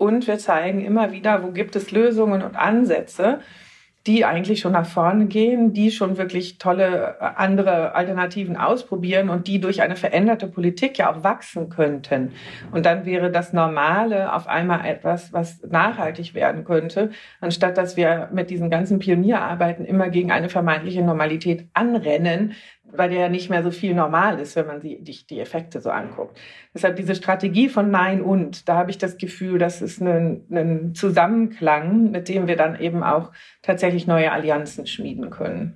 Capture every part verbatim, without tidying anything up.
und wir zeigen immer wieder, wo gibt es Lösungen und Ansätze, die eigentlich schon nach vorne gehen, die schon wirklich tolle andere Alternativen ausprobieren und die durch eine veränderte Politik ja auch wachsen könnten. Und dann wäre das Normale auf einmal etwas, was nachhaltig werden könnte, anstatt dass wir mit diesen ganzen Pionierarbeiten immer gegen eine vermeintliche Normalität anrennen, weil der ja nicht mehr so viel normal ist, wenn man die, die, die Effekte so anguckt. Deshalb diese Strategie von Nein und, da habe ich das Gefühl, das ist ein, ein Zusammenklang, mit dem wir dann eben auch tatsächlich neue Allianzen schmieden können.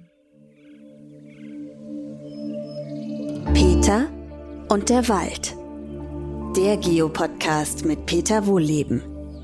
Peter und der Wald. Der Geo-Podcast mit Peter Wohlleben.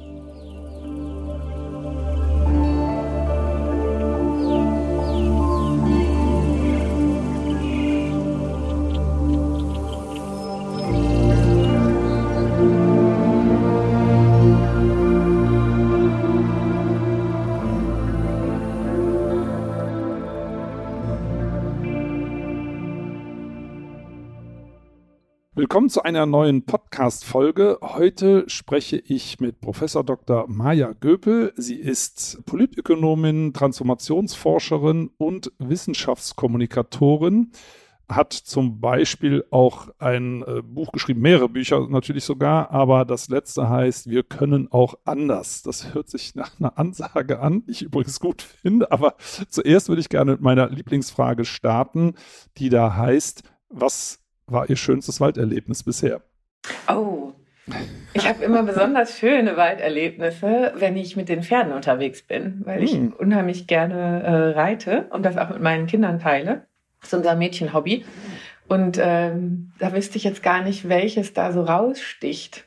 Willkommen zu einer neuen Podcast-Folge. Heute spreche ich mit Professor Doktor Maja Göpel. Sie ist Politökonomin, Transformationsforscherin und Wissenschaftskommunikatorin. Hat zum Beispiel auch ein äh, Buch geschrieben, mehrere Bücher natürlich sogar, aber das letzte heißt, wir können auch anders. Das hört sich nach einer Ansage an, die ich übrigens gut finde, aber zuerst würde ich gerne mit meiner Lieblingsfrage starten, die da heißt, was war Ihr schönstes Walderlebnis bisher? Oh, ich habe immer besonders schöne Walderlebnisse, wenn ich mit den Pferden unterwegs bin, weil ich hm. unheimlich gerne äh, reite und das auch mit meinen Kindern teile. Das ist unser Mädchenhobby. Und ähm, da wüsste ich jetzt gar nicht, welches da so raussticht.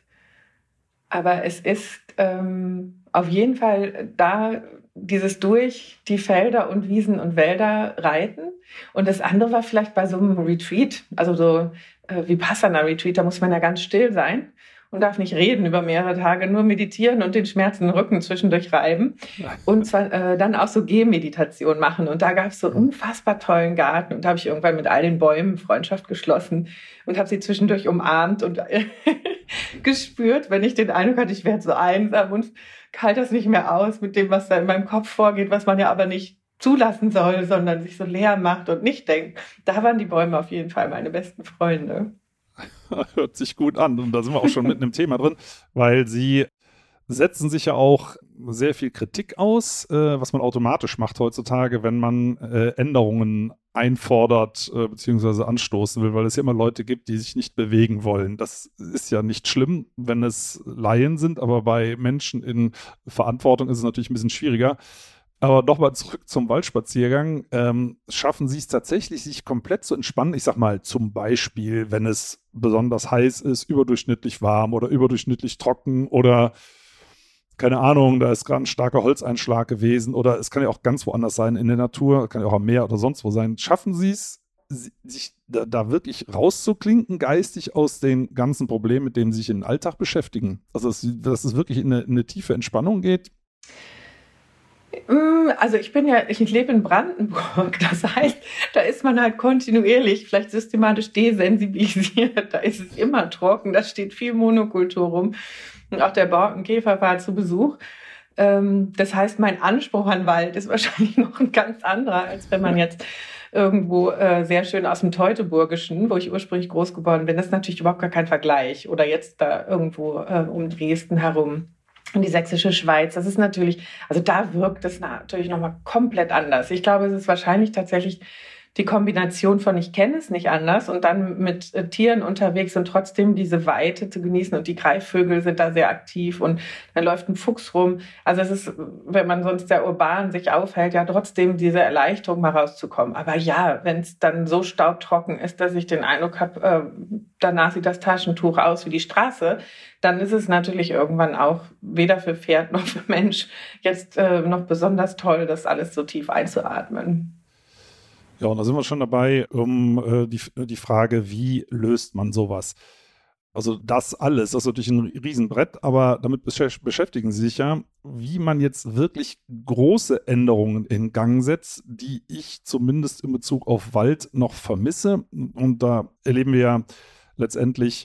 Aber es ist ähm, auf jeden Fall da dieses durch die Felder und Wiesen und Wälder reiten. Und das andere war vielleicht bei so einem Retreat, also so äh, Vipassana-Retreat, da muss man ja ganz still sein und darf nicht reden über mehrere Tage, nur meditieren und den schmerzenden Rücken zwischendurch reiben. Und zwar, äh, dann auch so Gehmeditation machen. Und da gab es so einen unfassbar tollen Garten. Und da habe ich irgendwann mit all den Bäumen Freundschaft geschlossen und habe sie zwischendurch umarmt und gespürt, wenn ich den Eindruck hatte, ich werde so einsam und halte das nicht mehr aus mit dem, was da in meinem Kopf vorgeht, was man ja aber nicht zulassen soll, sondern sich so leer macht und nicht denkt. Da waren die Bäume auf jeden Fall meine besten Freunde. Hört sich gut an und da sind wir auch schon mitten im Thema drin, weil Sie setzen sich ja auch sehr viel Kritik aus, äh, was man automatisch macht heutzutage, wenn man äh, Änderungen einfordert äh, bzw. anstoßen will, weil es ja immer Leute gibt, die sich nicht bewegen wollen. Das ist ja nicht schlimm, wenn es Laien sind, aber bei Menschen in Verantwortung ist es natürlich ein bisschen schwieriger. Aber nochmal zurück zum Waldspaziergang. Ähm, schaffen Sie es tatsächlich, sich komplett zu entspannen? Ich sag mal zum Beispiel, wenn es besonders heiß ist, überdurchschnittlich warm oder überdurchschnittlich trocken oder keine Ahnung, da ist gerade ein starker Holzeinschlag gewesen oder es kann ja auch ganz woanders sein in der Natur, kann ja auch am Meer oder sonst wo sein. Schaffen Sie es, sich da, da wirklich rauszuklinken, geistig aus den ganzen Problemen, mit denen Sie sich im Alltag beschäftigen? Also, dass, dass es wirklich in eine, in eine tiefe Entspannung geht? Also ich bin ja, ich lebe in Brandenburg, das heißt, da ist man halt kontinuierlich, vielleicht systematisch desensibilisiert, da ist es immer trocken, da steht viel Monokultur rum und auch der Borkenkäfer war zu Besuch. Das heißt, mein Anspruch an Wald ist wahrscheinlich noch ein ganz anderer, als wenn man jetzt irgendwo sehr schön aus dem Teutoburgischen, wo ich ursprünglich groß geworden bin, das ist natürlich überhaupt gar kein Vergleich. Oder jetzt da irgendwo um Dresden herum. Und die sächsische Schweiz, das ist natürlich, also da wirkt es natürlich nochmal komplett anders. Ich glaube, es ist wahrscheinlich tatsächlich die Kombination von ich kenne es nicht anders und dann mit äh, Tieren unterwegs und trotzdem diese Weite zu genießen und die Greifvögel sind da sehr aktiv und dann läuft ein Fuchs rum. Also es ist, wenn man sonst sehr urban sich aufhält, ja trotzdem diese Erleichterung mal rauszukommen. Aber ja, wenn es dann so staubtrocken ist, dass ich den Eindruck habe, äh, danach sieht das Taschentuch aus wie die Straße, dann ist es natürlich irgendwann auch weder für Pferd noch für Mensch jetzt äh, noch besonders toll, das alles so tief einzuatmen. Ja, und da sind wir schon dabei, um äh, die, die Frage, wie löst man sowas? Also das alles, das ist natürlich ein Riesenbrett, aber damit besch- beschäftigen Sie sich ja, wie man jetzt wirklich große Änderungen in Gang setzt, die ich zumindest in Bezug auf Wald noch vermisse. Und da erleben wir ja letztendlich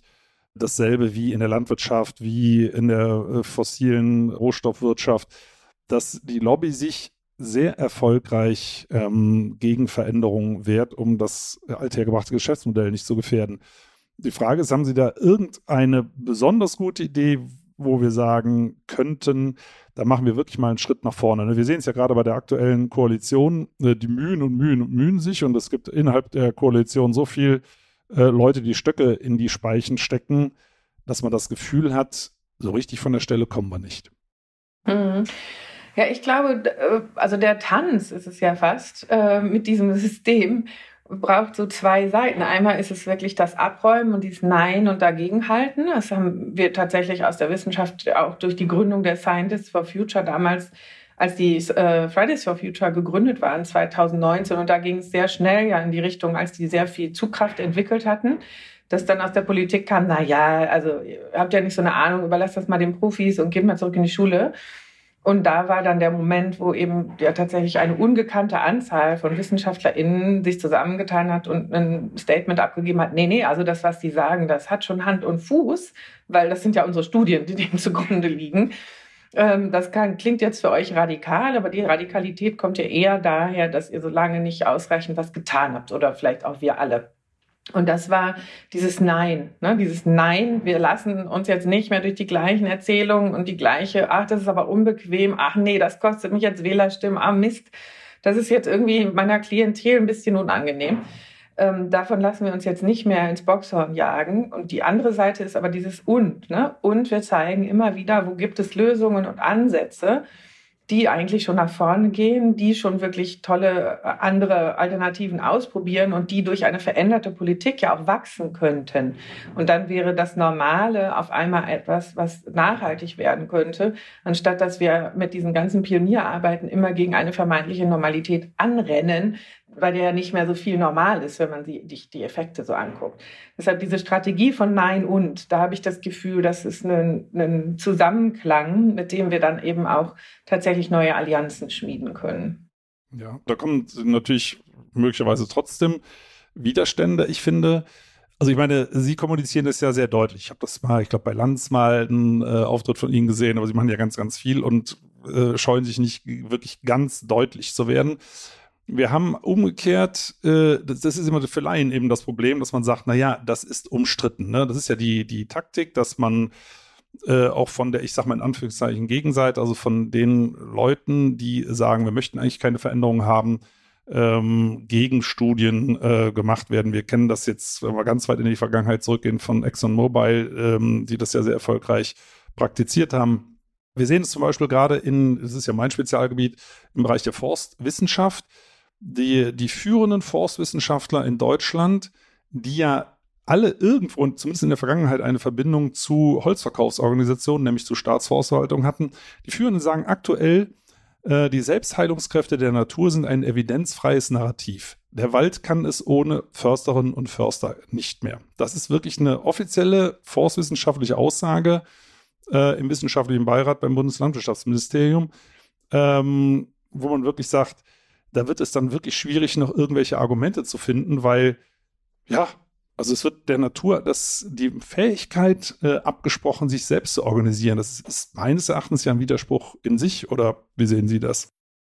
dasselbe wie in der Landwirtschaft, wie in der äh, fossilen Rohstoffwirtschaft, dass die Lobby sich sehr erfolgreich ähm, gegen Veränderungen wehrt, um das althergebrachte Geschäftsmodell nicht zu gefährden. Die Frage ist, haben Sie da irgendeine besonders gute Idee, wo wir sagen könnten, da machen wir wirklich mal einen Schritt nach vorne. Wir sehen es ja gerade bei der aktuellen Koalition, die mühen und mühen und mühen sich und es gibt innerhalb der Koalition so viel äh, Leute, die Stöcke in die Speichen stecken, dass man das Gefühl hat, so richtig von der Stelle kommen wir nicht. Mhm. Ja, ich glaube, also der Tanz ist es ja fast äh, mit diesem System, braucht so zwei Seiten. Einmal ist es wirklich das Abräumen und dieses Nein und Dagegenhalten. Das haben wir tatsächlich aus der Wissenschaft auch durch die Gründung der Scientists for Future damals, als die äh, Fridays for Future gegründet waren, zwanzig neunzehn. Und da ging es sehr schnell ja in die Richtung, als die sehr viel Zugkraft entwickelt hatten, dass dann aus der Politik kam, na ja, also ihr habt ja nicht so eine Ahnung, überlasst das mal den Profis und geht mal zurück in die Schule. Und da war dann der Moment, wo eben ja tatsächlich eine ungekannte Anzahl von WissenschaftlerInnen sich zusammengetan hat und ein Statement abgegeben hat, nee, nee, also das, was die sagen, das hat schon Hand und Fuß, weil das sind ja unsere Studien, die dem zugrunde liegen. Ähm, das kann, klingt jetzt für euch radikal, aber die Radikalität kommt ja eher daher, dass ihr so lange nicht ausreichend was getan habt oder vielleicht auch wir alle. Und das war dieses Nein, ne? Dieses Nein, wir lassen uns jetzt nicht mehr durch die gleichen Erzählungen und die gleiche, ach, das ist aber unbequem, ach nee, das kostet mich jetzt Wählerstimmen, ah Mist, das ist jetzt irgendwie meiner Klientel ein bisschen unangenehm. Ähm, davon lassen wir uns jetzt nicht mehr ins Boxhorn jagen. Und die andere Seite ist aber dieses Und, ne? Und wir zeigen immer wieder, wo gibt es Lösungen und Ansätze, die eigentlich schon nach vorne gehen, die schon wirklich tolle andere Alternativen ausprobieren und die durch eine veränderte Politik ja auch wachsen könnten. Und dann wäre das Normale auf einmal etwas, was nachhaltig werden könnte, anstatt dass wir mit diesen ganzen Pionierarbeiten immer gegen eine vermeintliche Normalität anrennen, weil ja nicht mehr so viel normal ist, wenn man die, die, die Effekte so anguckt. Deshalb diese Strategie von Nein und, da habe ich das Gefühl, das ist ein, ein Zusammenklang, mit dem wir dann eben auch tatsächlich neue Allianzen schmieden können. Ja, da kommen natürlich möglicherweise trotzdem Widerstände. Ich finde, also ich meine, Sie kommunizieren das ja sehr deutlich. Ich habe das mal, ich glaube, bei Lanz mal einen äh, Auftritt von Ihnen gesehen, aber Sie machen ja ganz, ganz viel und äh, scheuen sich nicht wirklich ganz deutlich zu werden. Wir haben umgekehrt, äh, das, das ist immer für Laien eben das Problem, dass man sagt, na ja, das ist umstritten. Ne? Das ist ja die, die Taktik, dass man äh, auch von der, ich sag mal in Anführungszeichen, Gegenseite, also von den Leuten, die sagen, wir möchten eigentlich keine Veränderungen haben, ähm, Gegenstudien äh, gemacht werden. Wir kennen das jetzt, wenn wir ganz weit in die Vergangenheit zurückgehen, von ExxonMobil, ähm, die das ja sehr erfolgreich praktiziert haben. Wir sehen es zum Beispiel gerade in, das ist ja mein Spezialgebiet, im Bereich der Forstwissenschaft. Die, die führenden Forstwissenschaftler in Deutschland, die ja alle irgendwo, zumindest in der Vergangenheit, eine Verbindung zu Holzverkaufsorganisationen, nämlich zu Staatsforstverwaltung hatten, die Führenden sagen aktuell, äh, die Selbstheilungskräfte der Natur sind ein evidenzfreies Narrativ. Der Wald kann es ohne Försterinnen und Förster nicht mehr. Das ist wirklich eine offizielle forstwissenschaftliche Aussage äh, im wissenschaftlichen Beirat beim Bundeslandwirtschaftsministerium, ähm, wo man wirklich sagt, da wird es dann wirklich schwierig, noch irgendwelche Argumente zu finden, weil, ja, also es wird der Natur das, die Fähigkeit äh, abgesprochen, sich selbst zu organisieren. Das ist meines Erachtens ja ein Widerspruch in sich, oder wie sehen Sie das?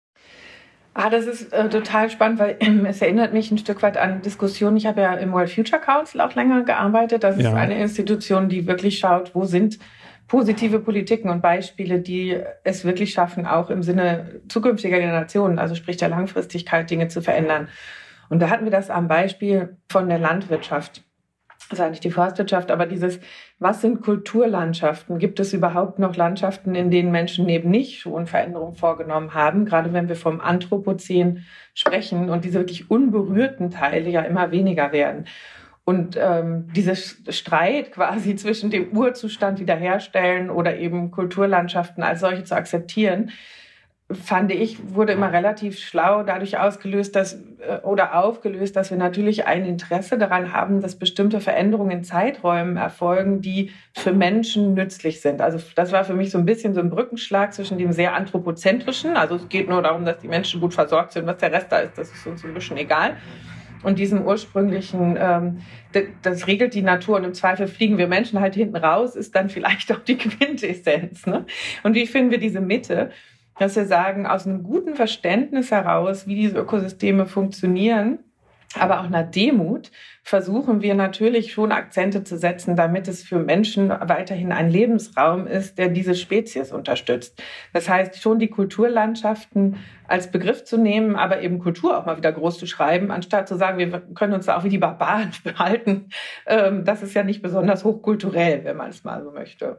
Ah, das ist äh, total spannend, weil äh, es erinnert mich ein Stück weit an Diskussionen. Ich habe ja im World Future Council auch länger gearbeitet. Das ja. ist eine Institution, die wirklich schaut, wo sind positive Politiken und Beispiele, die es wirklich schaffen, auch im Sinne zukünftiger Generationen, also sprich der Langfristigkeit, Dinge zu verändern. Und da hatten wir das am Beispiel von der Landwirtschaft. Das ist eigentlich die Forstwirtschaft, aber dieses, was sind Kulturlandschaften? Gibt es überhaupt noch Landschaften, in denen Menschen eben nicht schon Veränderungen vorgenommen haben? Gerade wenn wir vom Anthropozän sprechen und diese wirklich unberührten Teile ja immer weniger werden. Und ähm, dieser Streit quasi zwischen dem Urzustand wiederherstellen oder eben Kulturlandschaften als solche zu akzeptieren, fand ich, wurde immer relativ schlau dadurch ausgelöst, dass äh, oder aufgelöst, dass wir natürlich ein Interesse daran haben, dass bestimmte Veränderungen in Zeiträumen erfolgen, die für Menschen nützlich sind. Also das war für mich so ein bisschen so ein Brückenschlag zwischen dem sehr anthropozentrischen, also es geht nur darum, dass die Menschen gut versorgt sind, was der Rest da ist, das ist uns ein bisschen egal. und diesem ursprünglichen, ähm, das, das regelt die Natur und im Zweifel fliegen wir Menschen halt hinten raus, ist dann vielleicht auch die Quintessenz. Ne? Und wie finden wir diese Mitte, dass wir sagen, aus einem guten Verständnis heraus, wie diese Ökosysteme funktionieren, aber auch einer Demut, versuchen wir natürlich schon Akzente zu setzen, damit es für Menschen weiterhin ein Lebensraum ist, der diese Spezies unterstützt. Das heißt, schon die Kulturlandschaften als Begriff zu nehmen, aber eben Kultur auch mal wieder groß zu schreiben, anstatt zu sagen, wir können uns da auch wie die Barbaren behalten. Das ist ja nicht besonders hochkulturell, wenn man es mal so möchte.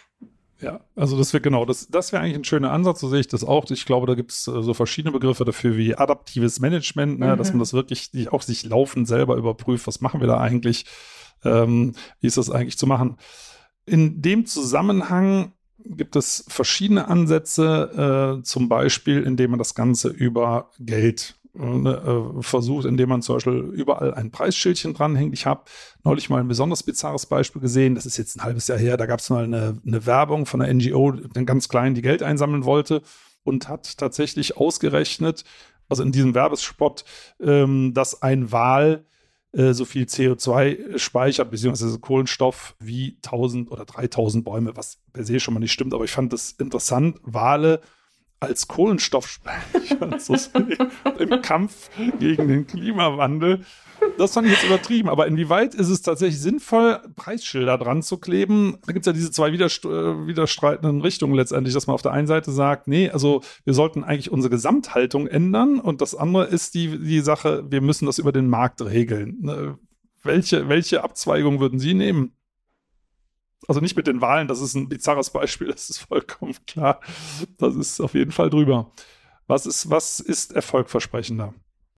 Ja, also das wäre genau, das, das wäre eigentlich ein schöner Ansatz, so sehe ich das auch. Ich glaube, da gibt es äh, so verschiedene Begriffe dafür wie adaptives Management, ne, mhm. dass man das wirklich die, auch sich laufend selber überprüft, was machen wir da eigentlich, ähm, wie ist das eigentlich zu machen. In dem Zusammenhang gibt es verschiedene Ansätze, äh, zum Beispiel, indem man das Ganze über Geld äh, versucht, indem man zum Beispiel überall ein Preisschildchen dranhängt. Ich habe neulich mal ein besonders bizarres Beispiel gesehen, das ist jetzt ein halbes Jahr her, da gab es mal eine, eine Werbung von einer N G O, den ganz kleinen, die Geld einsammeln wollte und hat tatsächlich ausgerechnet, also in diesem Werbespot, ähm, dass ein Wal äh, so viel C O zwei speichert, beziehungsweise Kohlenstoff wie tausend oder dreitausend Bäume, was per se schon mal nicht stimmt, aber ich fand das interessant, Wale als Kohlenstoffspeicher zu sehen im Kampf gegen den Klimawandel. Das fand ich jetzt übertrieben, aber inwieweit ist es tatsächlich sinnvoll, Preisschilder dran zu kleben? Da gibt es ja diese zwei widerst- widerstreitenden Richtungen letztendlich, dass man auf der einen Seite sagt, nee, also wir sollten eigentlich unsere Gesamthaltung ändern und das andere ist die, die Sache, wir müssen das über den Markt regeln. Welche, welche Abzweigung würden Sie nehmen? Also nicht mit den Wahlen, das ist ein bizarres Beispiel, das ist vollkommen klar. Das ist auf jeden Fall drüber. Was ist, was ist erfolgversprechender?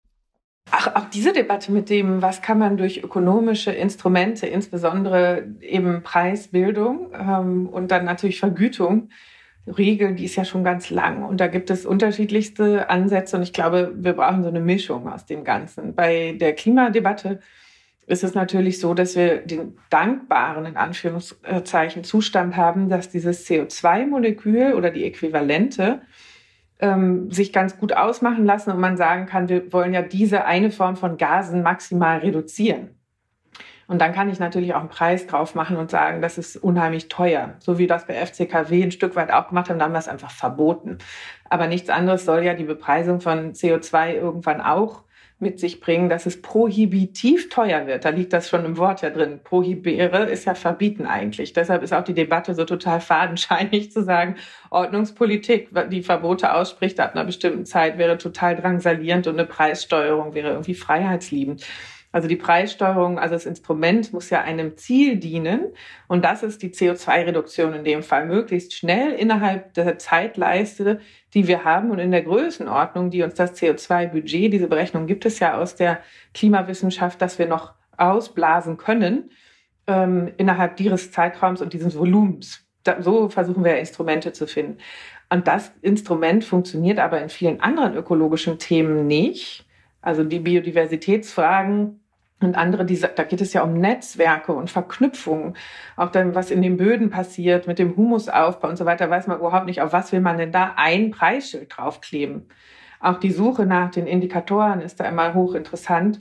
Ach, auch diese Debatte mit dem, was kann man durch ökonomische Instrumente, insbesondere eben Preisbildung ähm, und dann natürlich Vergütung regeln, die ist ja schon ganz lang. Und da gibt es unterschiedlichste Ansätze und ich glaube, wir brauchen so eine Mischung aus dem Ganzen. Bei der Klimadebatte ist es natürlich so, dass wir den dankbaren, in Anführungszeichen, Zustand haben, dass dieses C O zwei Molekül oder die Äquivalente ähm, sich ganz gut ausmachen lassen und man sagen kann, wir wollen ja diese eine Form von Gasen maximal reduzieren. Und dann kann ich natürlich auch einen Preis drauf machen und sagen, das ist unheimlich teuer. So wie das bei F C K W ein Stück weit auch gemacht haben, da haben wir es einfach verboten. Aber nichts anderes soll ja die Bepreisung von C O zwei irgendwann auch mit sich bringen, dass es prohibitiv teuer wird. Da liegt das schon im Wort ja drin. Prohibere ist ja verbieten eigentlich. Deshalb ist auch die Debatte so total fadenscheinig zu sagen, Ordnungspolitik, die Verbote ausspricht ab einer bestimmten Zeit, wäre total drangsalierend und eine Preissteuerung wäre irgendwie freiheitsliebend. Also die Preissteuerung, also das Instrument muss ja einem Ziel dienen und das ist die C O zwei Reduktion in dem Fall, möglichst schnell innerhalb der Zeitleiste, die wir haben und in der Größenordnung, die uns das C O zwei Budget, diese Berechnung gibt es ja aus der Klimawissenschaft, dass wir noch ausblasen können ähm, innerhalb dieses Zeitraums und dieses Volumens. Da, so versuchen wir Instrumente zu finden. Und das Instrument funktioniert aber in vielen anderen ökologischen Themen nicht. Also die Biodiversitätsfragen und andere, die, da geht es ja um Netzwerke und Verknüpfungen. Auch dann, was in den Böden passiert mit dem Humusaufbau und so weiter, weiß man überhaupt nicht, auf was will man denn da ein Preisschild draufkleben. Auch die Suche nach den Indikatoren ist da immer hochinteressant.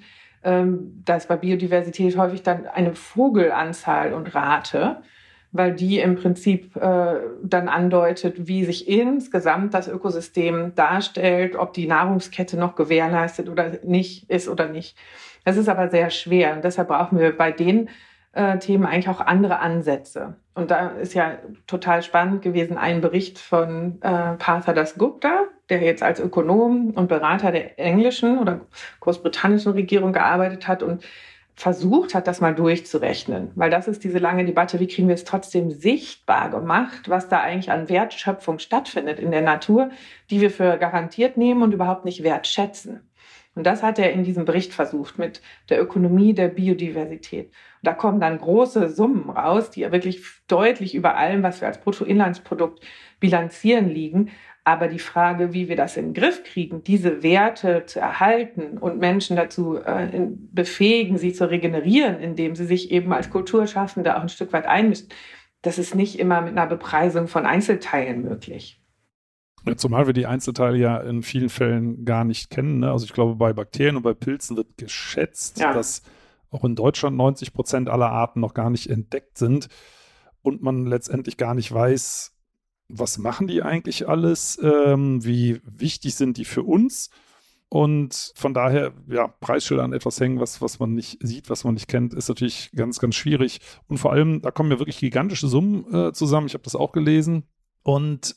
Da ist bei Biodiversität häufig dann eine Vogelanzahl und Rate, weil die im Prinzip äh, dann andeutet, wie sich insgesamt das Ökosystem darstellt, ob die Nahrungskette noch gewährleistet oder nicht ist oder nicht. Das ist aber sehr schwer und deshalb brauchen wir bei den äh, Themen eigentlich auch andere Ansätze. Und da ist ja total spannend gewesen ein Bericht von äh, Partha Dasgupta, der jetzt als Ökonom und Berater der englischen oder großbritannischen Regierung gearbeitet hat und versucht hat, das mal durchzurechnen. Weil das ist diese lange Debatte, wie kriegen wir es trotzdem sichtbar gemacht, was da eigentlich an Wertschöpfung stattfindet in der Natur, die wir für garantiert nehmen und überhaupt nicht wertschätzen. Und das hat er in diesem Bericht versucht mit der Ökonomie der Biodiversität. Und da kommen dann große Summen raus, die ja wirklich deutlich über allem, was wir als Bruttoinlandsprodukt bilanzieren, liegen. Aber die Frage, wie wir das in den Griff kriegen, diese Werte zu erhalten und Menschen dazu äh, befähigen, sie zu regenerieren, indem sie sich eben als Kulturschaffende auch ein Stück weit einmischen, das ist nicht immer mit einer Bepreisung von Einzelteilen möglich. Ja, zumal wir die Einzelteile ja in vielen Fällen gar nicht kennen. Ne? Also ich glaube, bei Bakterien und bei Pilzen wird geschätzt, ja. dass auch in Deutschland neunzig Prozent aller Arten noch gar nicht entdeckt sind und man letztendlich gar nicht weiß, was machen die eigentlich alles, ähm, wie wichtig sind die für uns. Und von daher, ja, Preisschilder an etwas hängen, was, was man nicht sieht, was man nicht kennt, ist natürlich ganz, ganz schwierig. Und vor allem, da kommen ja wirklich gigantische Summen äh, zusammen. Ich habe das auch gelesen. Und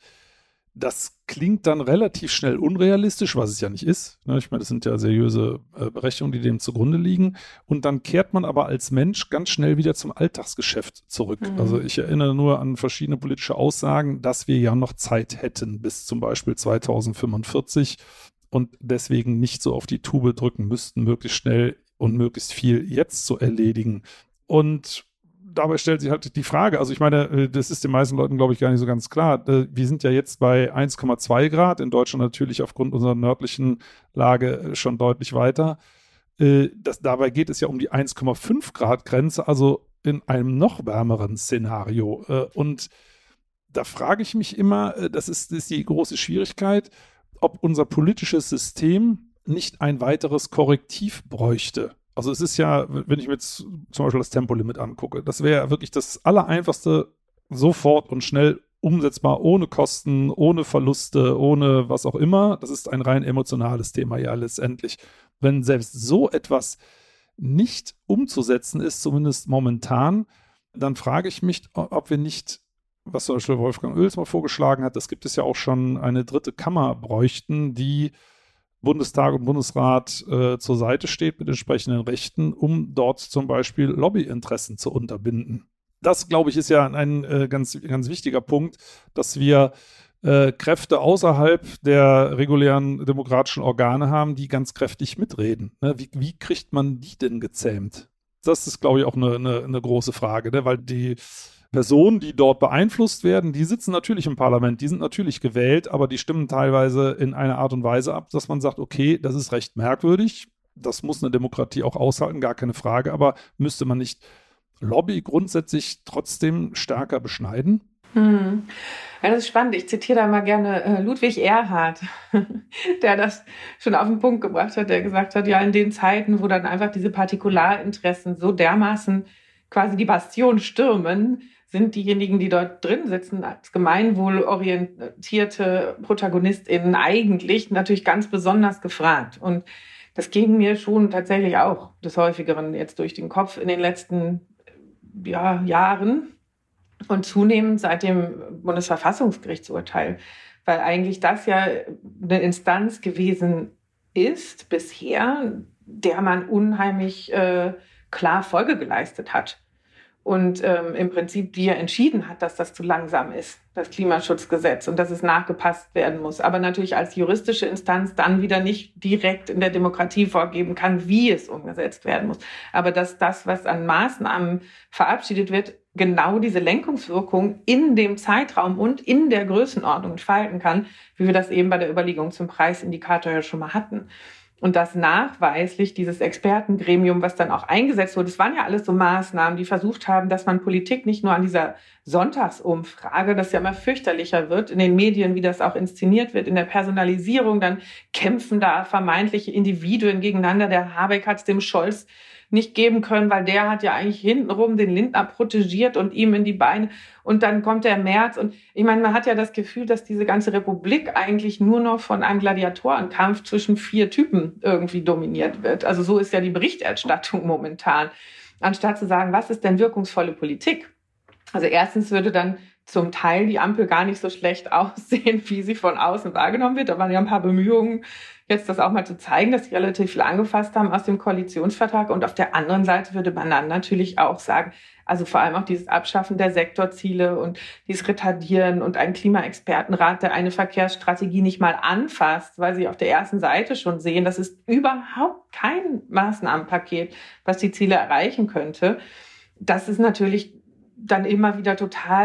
das klingt dann relativ schnell unrealistisch, was es ja nicht ist. Ne? Ich meine, das sind ja seriöse äh, Berechnungen, die dem zugrunde liegen. Und dann kehrt man aber als Mensch ganz schnell wieder zum Alltagsgeschäft zurück. Mhm. Also ich erinnere nur an verschiedene politische Aussagen, dass wir ja noch Zeit hätten bis zum Beispiel zweitausendfünfundvierzig und deswegen nicht so auf die Tube drücken müssten, möglichst schnell und möglichst viel jetzt zu erledigen. Und dabei stellt sich halt die Frage, also ich meine, das ist den meisten Leuten, glaube ich, gar nicht so ganz klar. Wir sind ja jetzt bei eins Komma zwei Grad, in Deutschland natürlich aufgrund unserer nördlichen Lage schon deutlich weiter. Das, dabei geht es ja um die eins Komma fünf Grad Grenze, also in einem noch wärmeren Szenario. Und da frage ich mich immer, das ist, das ist die große Schwierigkeit, ob unser politisches System nicht ein weiteres Korrektiv bräuchte. Also es ist ja, wenn ich mir jetzt zum Beispiel das Tempolimit angucke, das wäre wirklich das Allereinfachste, sofort und schnell umsetzbar, ohne Kosten, ohne Verluste, ohne was auch immer. Das ist ein rein emotionales Thema ja letztendlich. Wenn selbst so etwas nicht umzusetzen ist, zumindest momentan, dann frage ich mich, ob wir nicht, was zum Beispiel Wolfgang Oehls mal vorgeschlagen hat, das gibt es ja auch schon, eine dritte Kammer bräuchten, die Bundestag und Bundesrat äh, zur Seite steht mit entsprechenden Rechten, um dort zum Beispiel Lobbyinteressen zu unterbinden. Das, glaube ich, ist ja ein äh, ganz, ganz wichtiger Punkt, dass wir äh, Kräfte außerhalb der regulären demokratischen Organe haben, die ganz kräftig mitreden. Ne? Wie, wie kriegt man die denn gezähmt? Das ist, glaube ich, auch eine, eine, eine große Frage, ne? Weil die Personen, die dort beeinflusst werden, die sitzen natürlich im Parlament, die sind natürlich gewählt, aber die stimmen teilweise in einer Art und Weise ab, dass man sagt, okay, das ist recht merkwürdig, das muss eine Demokratie auch aushalten, gar keine Frage, aber müsste man nicht Lobby grundsätzlich trotzdem stärker beschneiden? Hm. Ja, das ist spannend. Ich zitiere da mal gerne äh, Ludwig Erhard, der das schon auf den Punkt gebracht hat, der gesagt hat, ja, in den Zeiten, wo dann einfach diese Partikularinteressen so dermaßen quasi die Bastion stürmen, sind diejenigen, die dort drin sitzen, als gemeinwohlorientierte ProtagonistInnen eigentlich natürlich ganz besonders gefragt. Und das ging mir schon tatsächlich auch des Häufigeren jetzt durch den Kopf in den letzten ja, Jahren und zunehmend seit dem Bundesverfassungsgerichtsurteil, weil eigentlich das ja eine Instanz gewesen ist bisher, der man unheimlich äh, klar Folge geleistet hat. Und ähm, im Prinzip die ja entschieden hat, dass das zu langsam ist, das Klimaschutzgesetz, und dass es nachgepasst werden muss. Aber natürlich als juristische Instanz dann wieder nicht direkt in der Demokratie vorgeben kann, wie es umgesetzt werden muss. Aber dass das, was an Maßnahmen verabschiedet wird, genau diese Lenkungswirkung in dem Zeitraum und in der Größenordnung entfalten kann, wie wir das eben bei der Überlegung zum Preisindikator ja schon mal hatten. Und dass nachweislich dieses Expertengremium, was dann auch eingesetzt wurde, das waren ja alles so Maßnahmen, die versucht haben, dass man Politik nicht nur an dieser Sonntagsumfrage, das ja immer fürchterlicher wird, in den Medien, wie das auch inszeniert wird, in der Personalisierung, dann kämpfen da vermeintliche Individuen gegeneinander. Der Habeck hat es dem Scholz nicht geben können, weil der hat ja eigentlich hintenrum den Lindner protegiert und ihm in die Beine. Und dann kommt der Merz. Und ich meine, man hat ja das Gefühl, dass diese ganze Republik eigentlich nur noch von einem Gladiatorenkampf zwischen vier Typen irgendwie dominiert wird. Also so ist ja die Berichterstattung momentan. Anstatt zu sagen, was ist denn wirkungsvolle Politik? Also erstens würde dann zum Teil die Ampel gar nicht so schlecht aussehen, wie sie von außen wahrgenommen wird. Da waren ja ein paar Bemühungen, jetzt das auch mal zu zeigen, dass sie relativ viel angefasst haben aus dem Koalitionsvertrag. Und auf der anderen Seite würde man dann natürlich auch sagen, also vor allem auch dieses Abschaffen der Sektorziele und dieses Retardieren und ein Klimaexpertenrat, der eine Verkehrsstrategie nicht mal anfasst, weil sie auf der ersten Seite schon sehen, das ist überhaupt kein Maßnahmenpaket, was die Ziele erreichen könnte. Das ist natürlich dann immer wieder total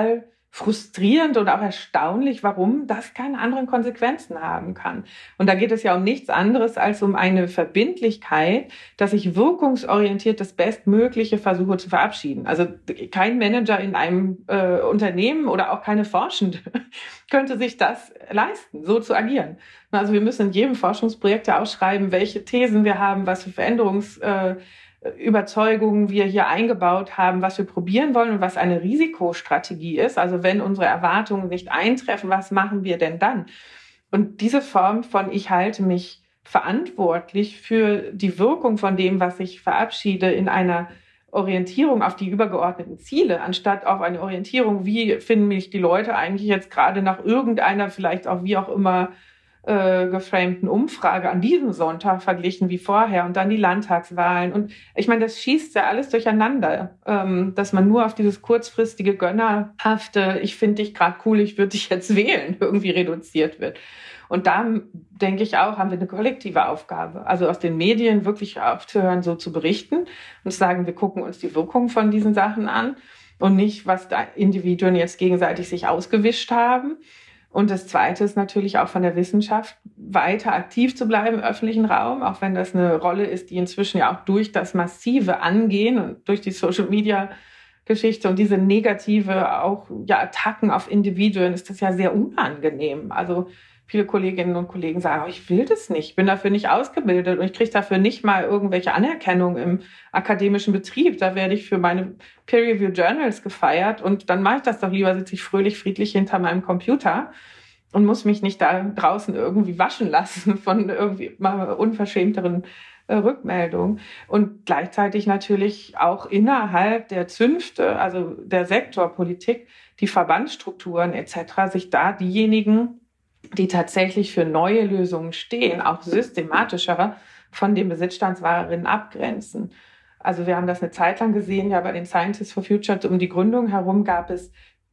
frustrierend und auch erstaunlich, warum das keine anderen Konsequenzen haben kann. Und da geht es ja um nichts anderes als um eine Verbindlichkeit, dass ich wirkungsorientiert das Bestmögliche versuche zu verabschieden. Also kein Manager in einem äh, Unternehmen oder auch keine Forschende könnte sich das leisten, so zu agieren. Also wir müssen in jedem Forschungsprojekt ja ausschreiben, welche Thesen wir haben, was für Veränderungs äh, Überzeugungen wir hier eingebaut haben, was wir probieren wollen und was eine Risikostrategie ist. Also wenn unsere Erwartungen nicht eintreffen, was machen wir denn dann? Und diese Form von ich halte mich verantwortlich für die Wirkung von dem, was ich verabschiede, in einer Orientierung auf die übergeordneten Ziele, anstatt auf eine Orientierung, wie finden mich die Leute eigentlich jetzt gerade nach irgendeiner, vielleicht auch wie auch immer, Äh, geframten Umfrage an diesem Sonntag verglichen wie vorher und dann die Landtagswahlen. Und ich meine, das schießt ja alles durcheinander, ähm, dass man nur auf dieses kurzfristige Gönnerhafte, ich finde dich gerade cool, ich würde dich jetzt wählen, irgendwie reduziert wird. Und da denke ich auch, haben wir eine kollektive Aufgabe. Also aus den Medien wirklich aufzuhören, so zu berichten und zu sagen, wir gucken uns die Wirkung von diesen Sachen an und nicht, was da Individuen jetzt gegenseitig sich ausgewischt haben. Und das Zweite ist natürlich auch von der Wissenschaft weiter aktiv zu bleiben im öffentlichen Raum, auch wenn das eine Rolle ist, die inzwischen ja auch durch das massive Angehen und durch die Social-Media-Geschichte und diese negative auch ja Attacken auf Individuen ist das ja sehr unangenehm. Also viele Kolleginnen und Kollegen sagen, oh, ich will das nicht, ich bin dafür nicht ausgebildet und ich kriege dafür nicht mal irgendwelche Anerkennung im akademischen Betrieb. Da werde ich für meine Peer-Review-Journals gefeiert und dann mache ich das doch lieber, sitze ich fröhlich, friedlich hinter meinem Computer und muss mich nicht da draußen irgendwie waschen lassen von irgendwie mal unverschämteren äh, Rückmeldungen. Und gleichzeitig natürlich auch innerhalb der Zünfte, also der Sektorpolitik, die Verbandsstrukturen et cetera, sich da diejenigen, die tatsächlich für neue Lösungen stehen, auch systematischer von den Besitzstandswahrerinnen abgrenzen. Also wir haben das eine Zeit lang gesehen, ja bei den Scientists for Future, um die Gründung herum gab es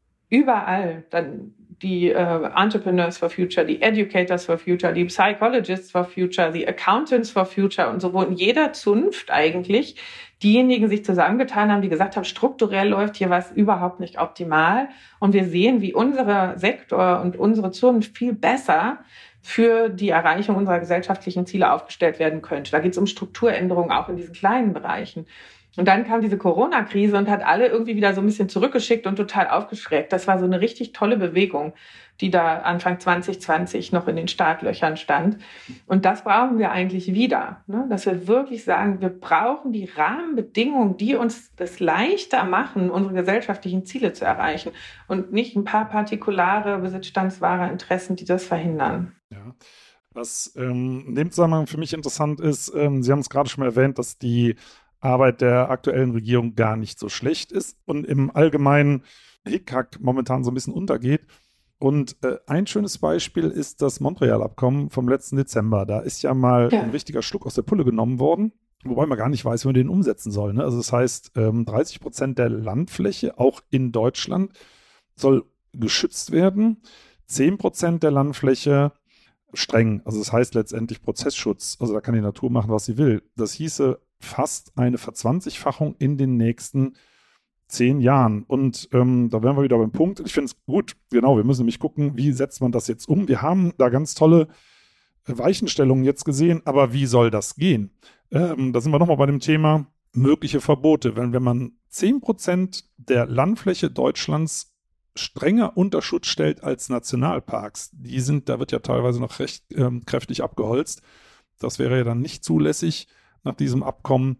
überall dann die äh, Entrepreneurs for Future, die Educators for Future, die Psychologists for Future, die Accountants for Future und so, wo in jeder Zunft eigentlich diejenigen sich zusammengetan haben, die gesagt haben, strukturell läuft hier was überhaupt nicht optimal und wir sehen, wie unser Sektor und unsere Zunft viel besser für die Erreichung unserer gesellschaftlichen Ziele aufgestellt werden könnte. Da geht es um Strukturänderungen auch in diesen kleinen Bereichen. Und dann kam diese Corona-Krise und hat alle irgendwie wieder so ein bisschen zurückgeschickt und total aufgeschreckt. Das war so eine richtig tolle Bewegung, die da Anfang zwanzig zwanzig noch in den Startlöchern stand. Und das brauchen wir eigentlich wieder, ne? Dass wir wirklich sagen, wir brauchen die Rahmenbedingungen, die uns das leichter machen, unsere gesellschaftlichen Ziele zu erreichen und nicht ein paar partikulare besitzstandswahre Interessen, die das verhindern. Ja. Was ähm, in dem Zusammenhang für mich interessant ist, ähm, Sie haben es gerade schon mal erwähnt, dass die Arbeit der aktuellen Regierung gar nicht so schlecht ist und im allgemeinen Hickhack momentan so ein bisschen untergeht. Und äh, ein schönes Beispiel ist das Montreal-Abkommen vom letzten Dezember. Da ist ja mal ja. ein richtiger Schluck aus der Pulle genommen worden, wobei man gar nicht weiß, wie man den umsetzen soll. Ne? Also das heißt, ähm, dreißig Prozent der Landfläche, auch in Deutschland, soll geschützt werden. zehn Prozent der Landfläche streng. Also das heißt letztendlich Prozessschutz. Also da kann die Natur machen, was sie will. Das hieße fast eine Verzwanzigfachung in den nächsten zehn Jahren. Und ähm, da wären wir wieder beim Punkt. Ich finde es gut, genau, wir müssen nämlich gucken, wie setzt man das jetzt um. Wir haben da ganz tolle Weichenstellungen jetzt gesehen, aber wie soll das gehen? Ähm, da sind wir nochmal bei dem Thema mögliche Verbote. Wenn, wenn man zehn Prozent der Landfläche Deutschlands strenger unter Schutz stellt als Nationalparks, die sind, da wird ja teilweise noch recht ähm, kräftig abgeholzt. Das wäre ja dann nicht zulässig nach diesem Abkommen.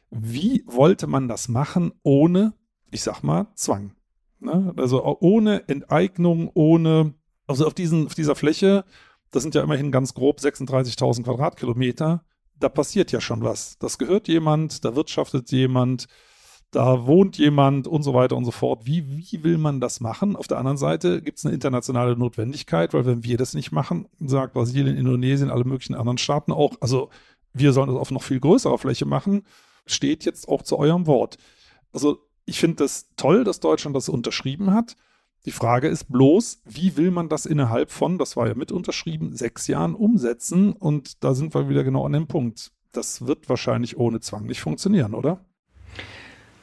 Wie wollte man das machen ohne, ich sag mal, Zwang? Ne? Also ohne Enteignung, ohne, also auf, diesen, auf dieser Fläche, das sind ja immerhin ganz grob sechsunddreißigtausend Quadratkilometer, da passiert ja schon was. Das gehört jemand, da wirtschaftet jemand, da wohnt jemand und so weiter und so fort. Wie, wie will man das machen? Auf der anderen Seite gibt es eine internationale Notwendigkeit, weil wenn wir das nicht machen, sagt Brasilien, Indonesien, alle möglichen anderen Staaten auch, also wir sollen das auf noch viel größerer Fläche machen, steht jetzt auch zu eurem Wort. Also ich finde das toll, dass Deutschland das unterschrieben hat. Die Frage ist bloß, wie will man das innerhalb von, das war ja mit unterschrieben, sechs Jahren umsetzen? Und da sind wir wieder genau an dem Punkt. Das wird wahrscheinlich ohne Zwang nicht funktionieren, oder?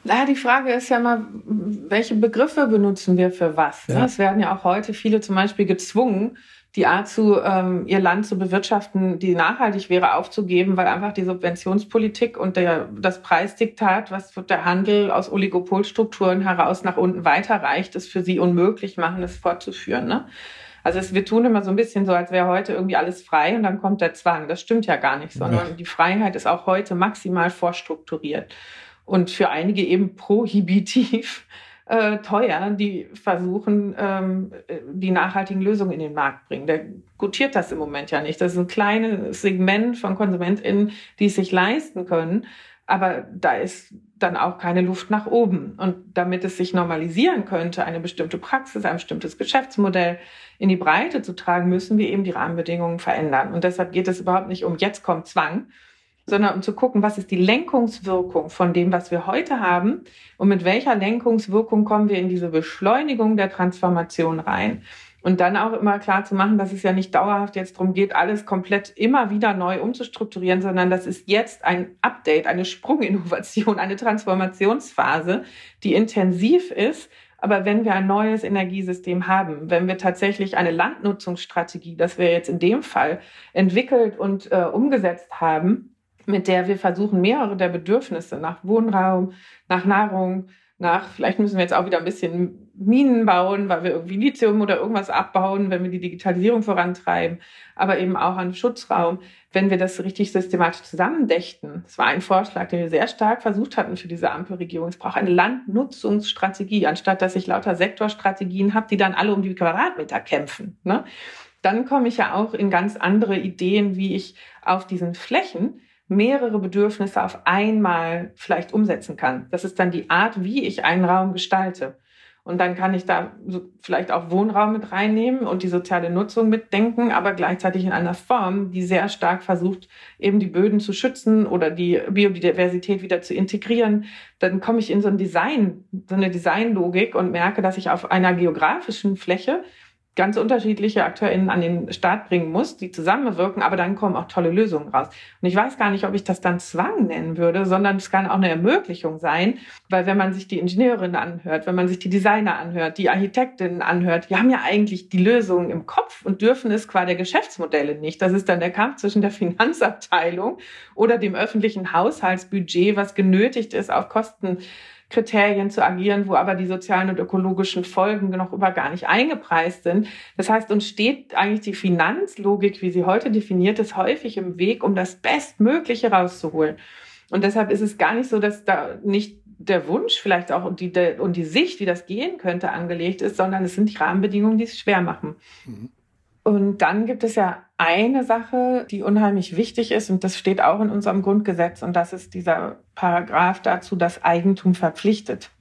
Naja, die Frage ist ja mal, welche Begriffe benutzen wir für was? Ja. Es werden ja auch heute viele zum Beispiel gezwungen, die Art zu, ähm, ihr Land zu bewirtschaften, die nachhaltig wäre, aufzugeben, weil einfach die Subventionspolitik und der, das Preisdiktat, was der Handel aus Oligopolstrukturen heraus nach unten weiterreicht, es für sie unmöglich machen, das fortzuführen. Ne? Also es, wir tun immer so ein bisschen so, als wäre heute irgendwie alles frei und dann kommt der Zwang. Das stimmt ja gar nicht, sondern ja. die Freiheit ist auch heute maximal vorstrukturiert und für einige eben prohibitiv Äh, teuer, die versuchen, ähm, die nachhaltigen Lösungen in den Markt bringen. Der gutiert das im Moment ja nicht. Das ist ein kleines Segment von KonsumentInnen, die es sich leisten können. Aber da ist dann auch keine Luft nach oben. Und damit es sich normalisieren könnte, eine bestimmte Praxis, ein bestimmtes Geschäftsmodell in die Breite zu tragen, müssen wir eben die Rahmenbedingungen verändern. Und deshalb geht es überhaupt nicht um jetzt kommt Zwang, sondern um zu gucken, was ist die Lenkungswirkung von dem, was wir heute haben und mit welcher Lenkungswirkung kommen wir in diese Beschleunigung der Transformation rein. Und dann auch immer klar zu machen, dass es ja nicht dauerhaft jetzt darum geht, alles komplett immer wieder neu umzustrukturieren, sondern das ist jetzt ein Update, eine Sprunginnovation, eine Transformationsphase, die intensiv ist. Aber wenn wir ein neues Energiesystem haben, wenn wir tatsächlich eine Landnutzungsstrategie, das wir jetzt in dem Fall entwickelt und äh, umgesetzt haben, mit der wir versuchen, mehrere der Bedürfnisse nach Wohnraum, nach Nahrung, nach, vielleicht müssen wir jetzt auch wieder ein bisschen Minen bauen, weil wir irgendwie Lithium oder irgendwas abbauen, wenn wir die Digitalisierung vorantreiben, aber eben auch an Schutzraum, wenn wir das richtig systematisch zusammendächten. Das war ein Vorschlag, den wir sehr stark versucht hatten für diese Ampelregierung. Es braucht eine Landnutzungsstrategie, anstatt dass ich lauter Sektorstrategien habe, die dann alle um die Quadratmeter kämpfen. Ne? Dann komme ich ja auch in ganz andere Ideen, wie ich auf diesen Flächen mehrere Bedürfnisse auf einmal vielleicht umsetzen kann. Das ist dann die Art, wie ich einen Raum gestalte. Und dann kann ich da vielleicht auch Wohnraum mit reinnehmen und die soziale Nutzung mitdenken, aber gleichzeitig in einer Form, die sehr stark versucht, eben die Böden zu schützen oder die Biodiversität wieder zu integrieren. Dann komme ich in so ein Design, so eine Designlogik und merke, dass ich auf einer geografischen Fläche ganz unterschiedliche AkteurInnen an den Start bringen muss, die zusammenwirken, aber dann kommen auch tolle Lösungen raus. Und ich weiß gar nicht, ob ich das dann Zwang nennen würde, sondern es kann auch eine Ermöglichung sein, weil wenn man sich die Ingenieurinnen anhört, wenn man sich die Designer anhört, die Architektinnen anhört, wir haben ja eigentlich die Lösungen im Kopf und dürfen es qua der Geschäftsmodelle nicht. Das ist dann der Kampf zwischen der Finanzabteilung oder dem öffentlichen Haushaltsbudget, was genötigt ist, auf Kosten Kriterien zu agieren, wo aber die sozialen und ökologischen Folgen noch über gar nicht eingepreist sind. Das heißt, uns steht eigentlich die Finanzlogik, wie sie heute definiert ist, häufig im Weg, um das Bestmögliche rauszuholen. Und deshalb ist es gar nicht so, dass da nicht der Wunsch vielleicht auch und die, der, und die Sicht, wie das gehen könnte, angelegt ist, sondern es sind die Rahmenbedingungen, die es schwer machen. Mhm. Und dann gibt es ja eine Sache, die unheimlich wichtig ist, und das steht auch in unserem Grundgesetz, und das ist dieser Paragraph dazu, dass Eigentum verpflichtet.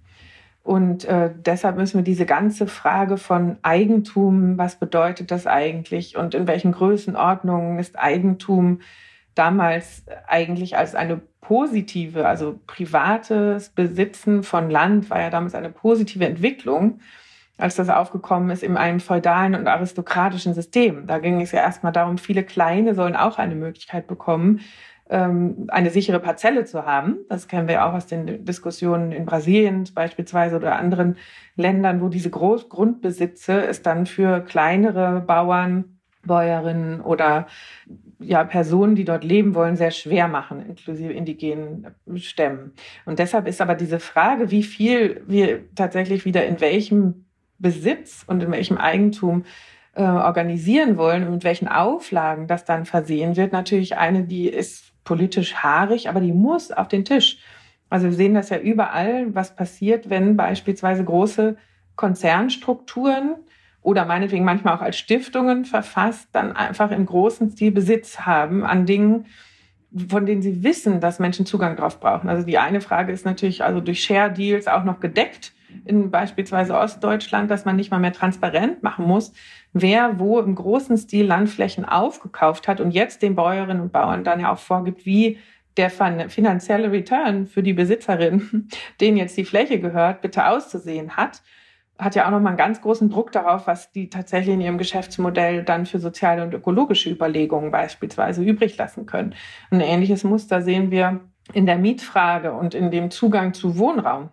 Und äh, deshalb müssen wir diese ganze Frage von Eigentum, was bedeutet das eigentlich und in welchen Größenordnungen ist Eigentum damals eigentlich als eine positive, also privates Besitzen von Land war ja damals eine positive Entwicklung, als das aufgekommen ist in einem feudalen und aristokratischen System. Da ging es ja erstmal darum, viele Kleine sollen auch eine Möglichkeit bekommen, eine sichere Parzelle zu haben. Das kennen wir auch aus den Diskussionen in Brasilien beispielsweise oder anderen Ländern, wo diese Großgrundbesitze es dann für kleinere Bauern, Bäuerinnen oder ja, Personen, die dort leben wollen, sehr schwer machen, inklusive indigenen Stämmen. Und deshalb ist aber diese Frage, wie viel wir tatsächlich wieder in welchem Besitz und in welchem Eigentum äh, organisieren wollen und mit welchen Auflagen das dann versehen wird, natürlich eine, die ist politisch haarig, aber die muss auf den Tisch. Also wir sehen das ja überall, was passiert, wenn beispielsweise große Konzernstrukturen oder meinetwegen manchmal auch als Stiftungen verfasst, dann einfach im großen Stil Besitz haben an Dingen, von denen sie wissen, dass Menschen Zugang drauf brauchen. Also die eine Frage ist natürlich also durch Share-Deals auch noch gedeckt, in beispielsweise Ostdeutschland, dass man nicht mal mehr transparent machen muss, wer wo im großen Stil Landflächen aufgekauft hat und jetzt den Bäuerinnen und Bauern dann ja auch vorgibt, wie der finanzielle Return für die Besitzerin, denen jetzt die Fläche gehört, bitte auszusehen hat, hat ja auch nochmal einen ganz großen Druck darauf, was die tatsächlich in ihrem Geschäftsmodell dann für soziale und ökologische Überlegungen beispielsweise übrig lassen können. Und ein ähnliches Muster sehen wir in der Mietfrage und in dem Zugang zu Wohnraum.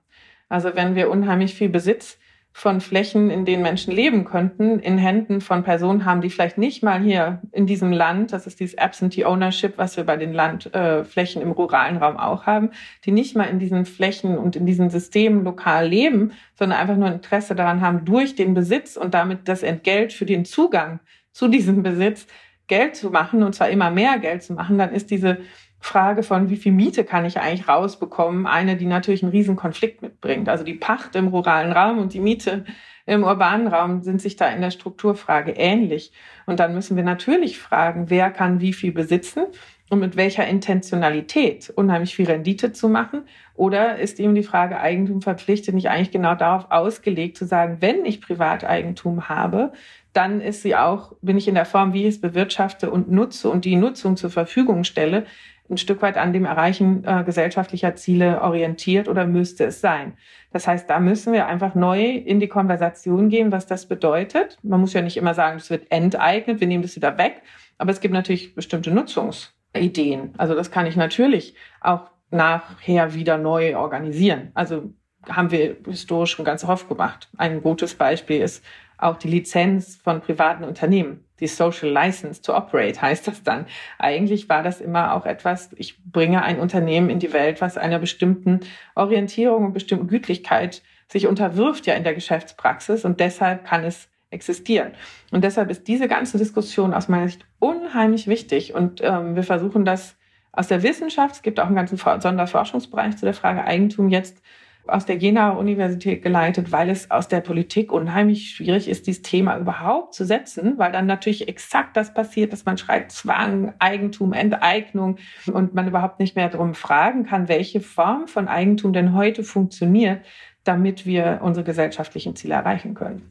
Also wenn wir unheimlich viel Besitz von Flächen, in denen Menschen leben könnten, in Händen von Personen haben, die vielleicht nicht mal hier in diesem Land, das ist dieses Absentee Ownership, was wir bei den Landflächen äh, im ruralen Raum auch haben, die nicht mal in diesen Flächen und in diesen Systemen lokal leben, sondern einfach nur Interesse daran haben, durch den Besitz und damit das Entgelt für den Zugang zu diesem Besitz Geld zu machen, und zwar immer mehr Geld zu machen, dann ist diese Frage von, wie viel Miete kann ich eigentlich rausbekommen, eine, die natürlich einen riesen Konflikt mitbringt. Also die Pacht im ruralen Raum und die Miete im urbanen Raum sind sich da in der Strukturfrage ähnlich. Und dann müssen wir natürlich fragen, wer kann wie viel besitzen und mit welcher Intentionalität unheimlich viel Rendite zu machen. Oder ist eben die Frage Eigentum verpflichtet nicht eigentlich genau darauf ausgelegt, zu sagen, wenn ich Privateigentum habe, dann ist sie auch, bin ich in der Form, wie ich es bewirtschafte und nutze und die Nutzung zur Verfügung stelle, ein Stück weit an dem Erreichen äh, gesellschaftlicher Ziele orientiert, oder müsste es sein? Das heißt, da müssen wir einfach neu in die Konversation gehen, was das bedeutet. Man muss ja nicht immer sagen, es wird enteignet, wir nehmen das wieder weg, aber es gibt natürlich bestimmte Nutzungsideen. Also das kann ich natürlich auch nachher wieder neu organisieren. Also haben wir historisch schon ganz oft gemacht. Ein gutes Beispiel ist auch die Lizenz von privaten Unternehmen. Die Social License to Operate heißt das dann. Eigentlich war das immer auch etwas, ich bringe ein Unternehmen in die Welt, was einer bestimmten Orientierung und bestimmten Gütlichkeit sich unterwirft ja in der Geschäftspraxis, und deshalb kann es existieren. Und deshalb ist diese ganze Diskussion aus meiner Sicht unheimlich wichtig, und ähm, wir versuchen das aus der Wissenschaft, es gibt auch einen ganzen Sonderforschungsbereich zu der Frage Eigentum, jetzt aus der Jenaer Universität geleitet, weil es aus der Politik unheimlich schwierig ist, dieses Thema überhaupt zu setzen, weil dann natürlich exakt das passiert, dass man schreit Zwang, Eigentum, Enteignung und man überhaupt nicht mehr darum fragen kann, welche Form von Eigentum denn heute funktioniert, damit wir unsere gesellschaftlichen Ziele erreichen können.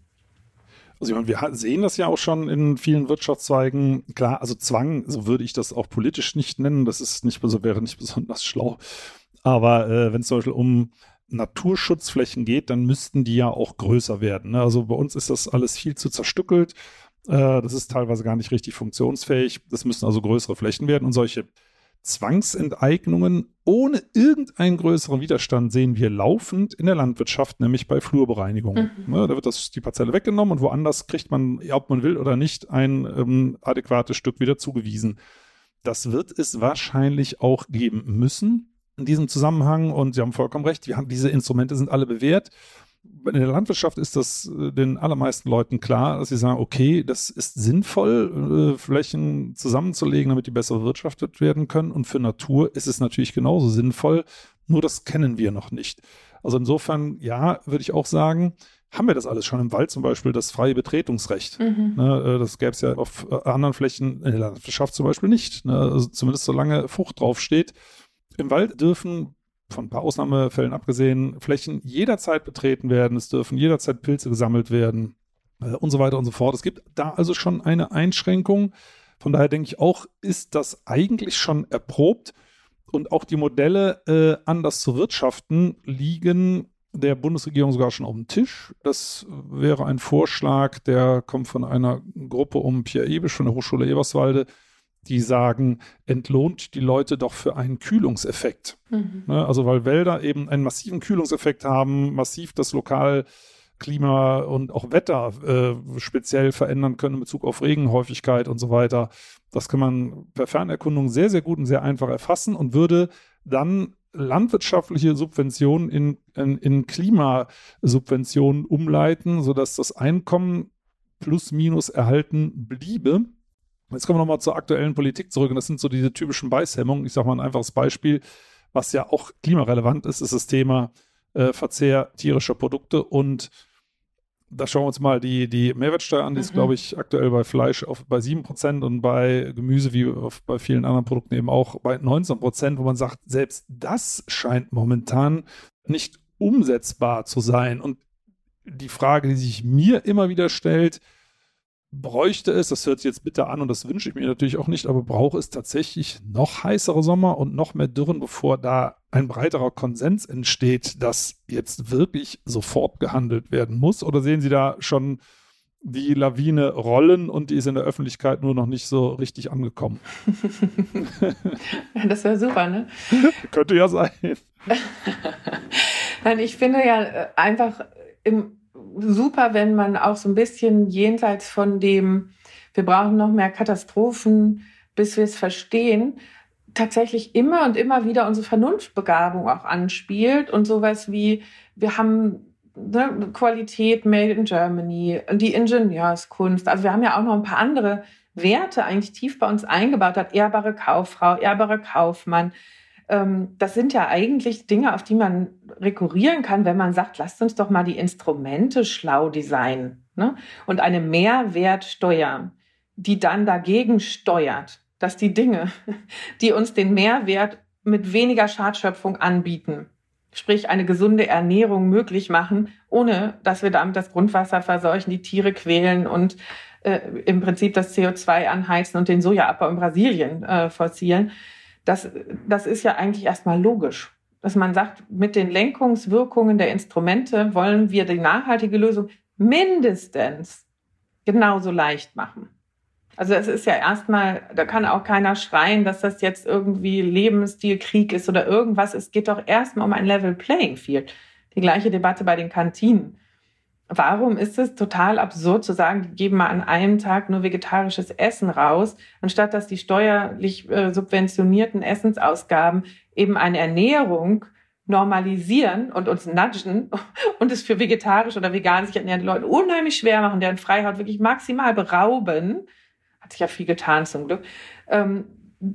Also wir sehen das ja auch schon in vielen Wirtschaftszweigen. Klar, also Zwang, so würde ich das auch politisch nicht nennen, das ist nicht, so wäre nicht besonders schlau. Aber äh, wenn es zum Beispiel um Naturschutzflächen geht, dann müssten die ja auch größer werden. Ne? Also bei uns ist das alles viel zu zerstückelt. Äh, das ist teilweise gar nicht richtig funktionsfähig. Das müssen also größere Flächen werden. Und solche Zwangsenteignungen ohne irgendeinen größeren Widerstand sehen wir laufend in der Landwirtschaft, nämlich bei Flurbereinigung. Mhm. Ne? Da wird das, die Parzelle weggenommen und woanders kriegt man, ob man will oder nicht, ein ähm, adäquates Stück wieder zugewiesen. Das wird es wahrscheinlich auch geben müssen in diesem Zusammenhang, und Sie haben vollkommen recht, wir haben, diese Instrumente sind alle bewährt. In der Landwirtschaft ist das den allermeisten Leuten klar, dass sie sagen, okay, das ist sinnvoll, äh, Flächen zusammenzulegen, damit die besser bewirtschaftet werden können, und für Natur ist es natürlich genauso sinnvoll, nur das kennen wir noch nicht. Also insofern, ja, würde ich auch sagen, haben wir das alles schon im Wald, zum Beispiel das freie Betretungsrecht. Mhm. Ne, das gäbe es ja auf anderen Flächen in der Landwirtschaft zum Beispiel nicht. Ne? Also zumindest solange Frucht draufsteht. Im Wald dürfen, von ein paar Ausnahmefällen abgesehen, Flächen jederzeit betreten werden, es dürfen jederzeit Pilze gesammelt werden äh, und so weiter und so fort. Es gibt da also schon eine Einschränkung. Von daher denke ich auch, ist das eigentlich schon erprobt, und auch die Modelle, äh, anders zu wirtschaften, liegen der Bundesregierung sogar schon auf dem Tisch. Das wäre ein Vorschlag, der kommt von einer Gruppe um Pierre Ebisch von der Hochschule Eberswalde, die sagen, entlohnt die Leute doch für einen Kühlungseffekt. Mhm. Ne, also weil Wälder eben einen massiven Kühlungseffekt haben, massiv das Lokalklima und auch Wetter äh, speziell verändern können in Bezug auf Regenhäufigkeit und so weiter. Das kann man per Fernerkundung sehr, sehr gut und sehr einfach erfassen und würde dann landwirtschaftliche Subventionen in, in, in Klimasubventionen umleiten, sodass das Einkommen plus minus erhalten bliebe. Jetzt kommen wir nochmal zur aktuellen Politik zurück, und das sind so diese typischen Beißhemmungen. Ich sage mal ein einfaches Beispiel, was ja auch klimarelevant ist, ist das Thema äh, Verzehr tierischer Produkte, und da schauen wir uns mal die, die Mehrwertsteuer an, die ist, mhm. glaube ich, aktuell bei Fleisch auf, bei sieben Prozent und bei Gemüse wie auf, bei vielen anderen Produkten eben auch bei neunzehn Prozent, wo man sagt, selbst das scheint momentan nicht umsetzbar zu sein. Und die Frage, die sich mir immer wieder stellt, bräuchte es, das hört sich jetzt bitter an und das wünsche ich mir natürlich auch nicht, aber braucht es tatsächlich noch heißere Sommer und noch mehr Dürren, bevor da ein breiterer Konsens entsteht, dass jetzt wirklich sofort gehandelt werden muss? Oder sehen Sie da schon die Lawine rollen und die ist in der Öffentlichkeit nur noch nicht so richtig angekommen? Das wäre super, ne? Könnte ja sein. Nein, ich finde ja einfach im, super, wenn man auch so ein bisschen jenseits von dem, wir brauchen noch mehr Katastrophen, bis wir es verstehen, tatsächlich immer und immer wieder unsere Vernunftbegabung auch anspielt und sowas wie, wir haben ne, Qualität made in Germany, die Ingenieurskunst, also wir haben ja auch noch ein paar andere Werte eigentlich tief bei uns eingebaut hat, ehrbare Kauffrau, ehrbarer Kaufmann. Ähm, das sind ja eigentlich Dinge, auf die man rekurrieren kann, wenn man sagt, lasst uns doch mal die Instrumente schlau designen, ne? Und eine Mehrwertsteuer, die dann dagegen steuert, dass die Dinge, die uns den Mehrwert mit weniger Schadschöpfung anbieten, sprich eine gesunde Ernährung möglich machen, ohne dass wir damit das Grundwasser verseuchen, die Tiere quälen und äh, im Prinzip das C O zwei anheizen und den Sojaabbau in Brasilien äh, forcieren. Das, das ist ja eigentlich erstmal logisch, dass man sagt, mit den Lenkungswirkungen der Instrumente wollen wir die nachhaltige Lösung mindestens genauso leicht machen. Also es ist ja erstmal, da kann auch keiner schreien, dass das jetzt irgendwie Lebensstilkrieg ist oder irgendwas. Es geht doch erstmal um ein Level Playing Field. Die gleiche Debatte bei den Kantinen. Warum ist es total absurd zu sagen, die geben mal an einem Tag nur vegetarisches Essen raus, anstatt dass die steuerlich äh, subventionierten Essensausgaben eben eine Ernährung normalisieren und uns nudgen und es für vegetarisch oder vegan sich ernährende Leute unheimlich schwer machen, deren Freiheit wirklich maximal berauben. Hat sich ja viel getan zum Glück. Ähm,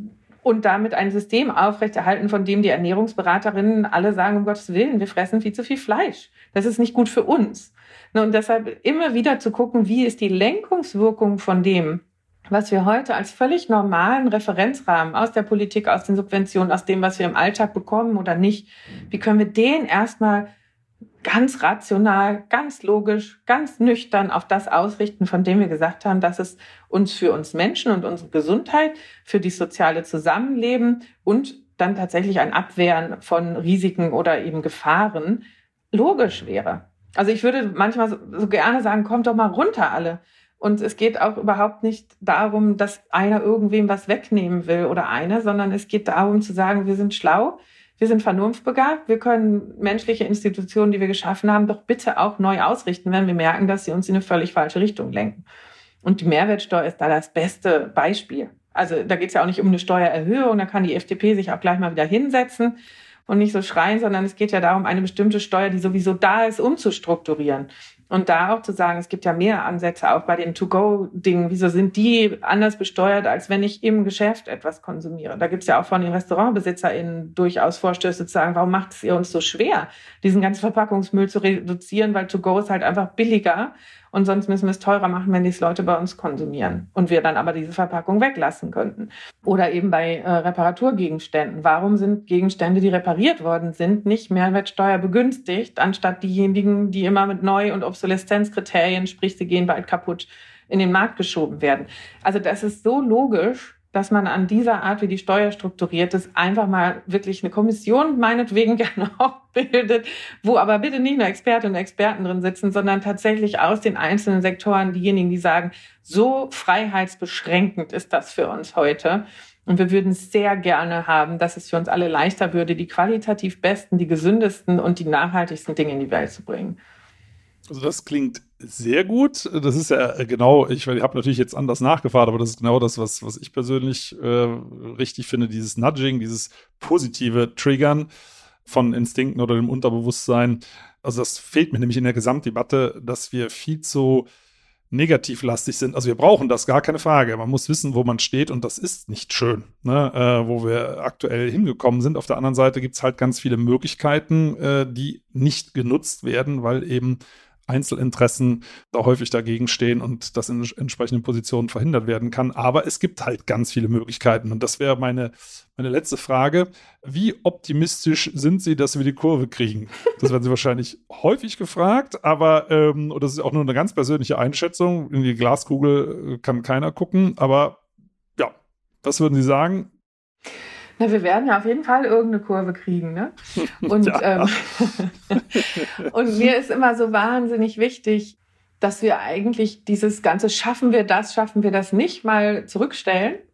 und damit ein System aufrechterhalten, von dem die Ernährungsberaterinnen alle sagen, um Gottes Willen, wir fressen viel zu viel Fleisch. Das ist nicht gut für uns. Und deshalb immer wieder zu gucken, wie ist die Lenkungswirkung von dem, was wir heute als völlig normalen Referenzrahmen aus der Politik, aus den Subventionen, aus dem, was wir im Alltag bekommen oder nicht, wie können wir den erstmal ganz rational, ganz logisch, ganz nüchtern auf das ausrichten, von dem wir gesagt haben, dass es uns für uns Menschen und unsere Gesundheit, für das soziale Zusammenleben und dann tatsächlich ein Abwehren von Risiken oder eben Gefahren logisch wäre. Also ich würde manchmal so, so gerne sagen, kommt doch mal runter alle. Und es geht auch überhaupt nicht darum, dass einer irgendwem was wegnehmen will oder eine, sondern es geht darum zu sagen, wir sind schlau, wir sind vernunftbegabt, wir können menschliche Institutionen, die wir geschaffen haben, doch bitte auch neu ausrichten, wenn wir merken, dass sie uns in eine völlig falsche Richtung lenken. Und die Mehrwertsteuer ist da das beste Beispiel. Also da geht es ja auch nicht um eine Steuererhöhung, da kann die F D P sich auch gleich mal wieder hinsetzen und nicht so schreien, sondern es geht ja darum, eine bestimmte Steuer, die sowieso da ist, umzustrukturieren. Und da auch zu sagen, es gibt ja mehr Ansätze auch bei den To-Go-Dingen. Wieso sind die anders besteuert, als wenn ich im Geschäft etwas konsumiere? Da gibt es ja auch von den RestaurantbesitzerInnen durchaus Vorstöße zu sagen, warum macht es ihr uns so schwer, diesen ganzen Verpackungsmüll zu reduzieren, weil To-Go ist halt einfach billiger und sonst müssen wir es teurer machen, wenn die Leute bei uns konsumieren und wir dann aber diese Verpackung weglassen könnten. Oder eben bei äh, Reparaturgegenständen. Warum sind Gegenstände, die repariert worden sind, nicht Mehrwertsteuer begünstigt, anstatt diejenigen, die immer mit Neu- und Obsoleszenzkriterien, sprich, sie gehen bald kaputt, in den Markt geschoben werden? Also das ist so logisch, dass man an dieser Art, wie die Steuer strukturiert ist, einfach mal wirklich eine Kommission meinetwegen gerne auch bildet, wo aber bitte nicht nur Expertinnen und Experten drin sitzen, sondern tatsächlich aus den einzelnen Sektoren diejenigen, die sagen, so freiheitsbeschränkend ist das für uns heute. Und wir würden es sehr gerne haben, dass es für uns alle leichter würde, die qualitativ besten, die gesündesten und die nachhaltigsten Dinge in die Welt zu bringen. Also das klingt sehr gut. Das ist ja genau, ich, ich habe natürlich jetzt anders nachgefragt, aber das ist genau das, was, was ich persönlich äh, richtig finde, dieses Nudging, dieses positive Triggern von Instinkten oder dem Unterbewusstsein. Also das fehlt mir nämlich in der Gesamtdebatte, dass wir viel zu negativlastig sind. Also wir brauchen das, gar keine Frage. Man muss wissen, wo man steht und das ist nicht schön, ne? äh, wo wir aktuell hingekommen sind. Auf der anderen Seite gibt es halt ganz viele Möglichkeiten, äh, die nicht genutzt werden, weil eben Einzelinteressen da häufig dagegen stehen und das in entsprechenden Positionen verhindert werden kann. Aber es gibt halt ganz viele Möglichkeiten. Und das wäre meine, meine letzte Frage. Wie optimistisch sind Sie, dass wir die Kurve kriegen? Das werden Sie wahrscheinlich häufig gefragt, aber ähm, und das ist auch nur eine ganz persönliche Einschätzung. In die Glaskugel kann keiner gucken. Aber ja, was würden Sie sagen? Na, wir werden ja auf jeden Fall irgendeine Kurve kriegen, ne? Und, ja. ähm, und mir ist immer so wahnsinnig wichtig, dass wir eigentlich dieses ganze schaffen wir das, schaffen wir das nicht mal zurückstellen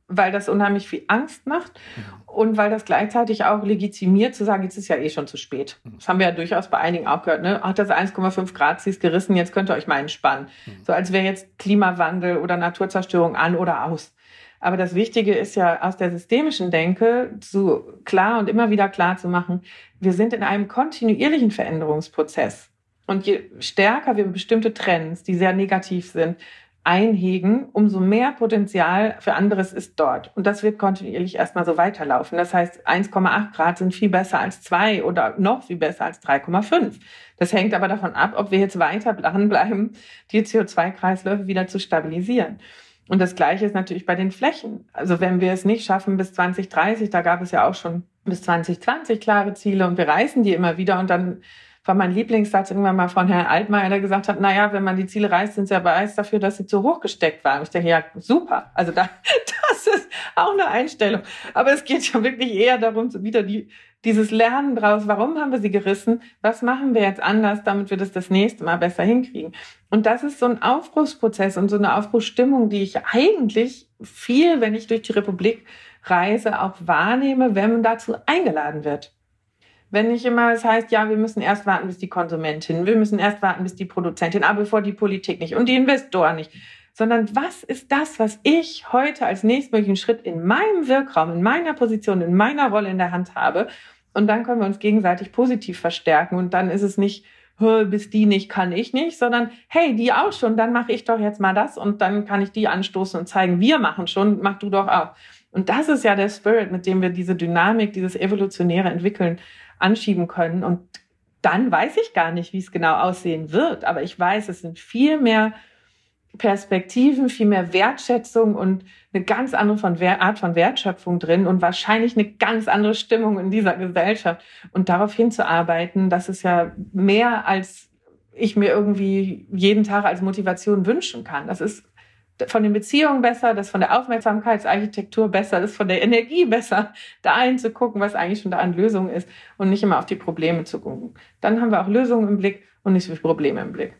weil das unheimlich viel Angst macht und weil das gleichzeitig auch legitimiert zu sagen, jetzt ist ja eh schon zu spät. Das haben wir ja durchaus bei einigen auch gehört. Ne? Hat das eins Komma fünf Grad Ziel ist gerissen, jetzt könnt ihr euch mal entspannen. So als wäre jetzt Klimawandel oder Naturzerstörung an oder aus. Aber das Wichtige ist ja aus der systemischen Denke zu klar und immer wieder klar zu machen, wir sind in einem kontinuierlichen Veränderungsprozess. Und je stärker wir bestimmte Trends, die sehr negativ sind, einhegen, umso mehr Potenzial für anderes ist dort. Und das wird kontinuierlich erstmal so weiterlaufen. Das heißt, eins Komma acht Grad sind viel besser als zwei oder noch viel besser als drei Komma fünf. Das hängt aber davon ab, ob wir jetzt weiter dranbleiben, die C O zwei Kreisläufe wieder zu stabilisieren. Und das Gleiche ist natürlich bei den Flächen. Also wenn wir es nicht schaffen bis zwanzig dreißig, da gab es ja auch schon bis zwanzig zwanzig klare Ziele und wir reißen die immer wieder und dann war mein Lieblingssatz irgendwann mal von Herrn Altmaier, der gesagt hat, naja, wenn man die Ziele reißt, sind sie ja beweis dafür, dass sie zu hoch gesteckt waren. Ich denke, ja, super. Also da, das ist auch eine Einstellung. Aber es geht ja wirklich eher darum, wieder die, dieses Lernen draus. Warum haben wir sie gerissen? Was machen wir jetzt anders, damit wir das das nächste Mal besser hinkriegen? Und das ist so ein Aufbruchsprozess und so eine Aufbruchsstimmung, die ich eigentlich viel, wenn ich durch die Republik reise, auch wahrnehme, wenn man dazu eingeladen wird. Wenn nicht immer es heißt, ja, wir müssen erst warten, bis die Konsumentin, wir müssen erst warten, bis die Produzentin, aber bevor die Politik nicht und die Investoren nicht. Sondern was ist das, was ich heute als nächstmöglichen Schritt in meinem Wirkraum, in meiner Position, in meiner Rolle in der Hand habe? Und dann können wir uns gegenseitig positiv verstärken. Und dann ist es nicht, bis die nicht, kann ich nicht, sondern hey, die auch schon, dann mache ich doch jetzt mal das und dann kann ich die anstoßen und zeigen, wir machen schon, mach du doch auch. Und das ist ja der Spirit, mit dem wir diese Dynamik, dieses evolutionäre Entwickeln anschieben können. Und dann weiß ich gar nicht, wie es genau aussehen wird. Aber ich weiß, es sind viel mehr Perspektiven, viel mehr Wertschätzung und eine ganz andere von Art von Wertschöpfung drin und wahrscheinlich eine ganz andere Stimmung in dieser Gesellschaft. Und darauf hinzuarbeiten, das ist ja mehr, als ich mir irgendwie jeden Tag als Motivation wünschen kann. Das ist von den Beziehungen besser, das ist von der Aufmerksamkeitsarchitektur besser, das ist von der Energie besser, da hinzugucken, was eigentlich schon da an Lösungen ist und nicht immer auf die Probleme zu gucken. Dann haben wir auch Lösungen im Blick und nicht so viele Probleme im Blick.